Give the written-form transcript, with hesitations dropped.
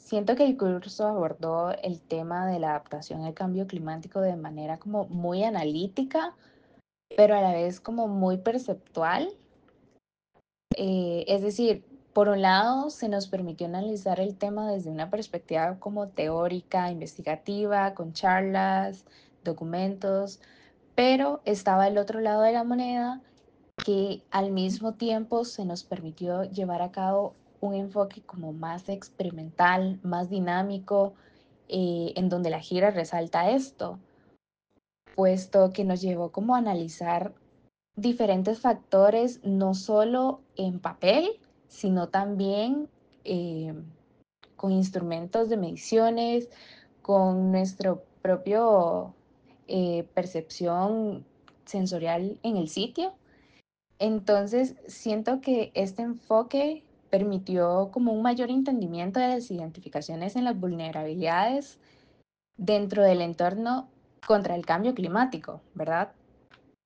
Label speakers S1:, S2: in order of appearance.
S1: Siento que el curso abordó el tema de la adaptación al cambio climático de manera como muy analítica, pero a la vez como muy perceptual. Es decir, por un lado, se nos permitió analizar el tema desde una perspectiva como teórica, investigativa, con charlas, documentos, pero estaba el otro lado de la moneda que al mismo tiempo se nos permitió llevar a cabo un enfoque como más experimental, más dinámico, en donde la gira resalta esto, puesto que nos llevó como a analizar diferentes factores, no solo en papel, sino también eh, con instrumentos de mediciones, con nuestro propio percepción sensorial en el sitio. Entonces, siento que este enfoque permitió como un mayor entendimiento de las identificaciones en las vulnerabilidades dentro del entorno contra el cambio climático, ¿verdad?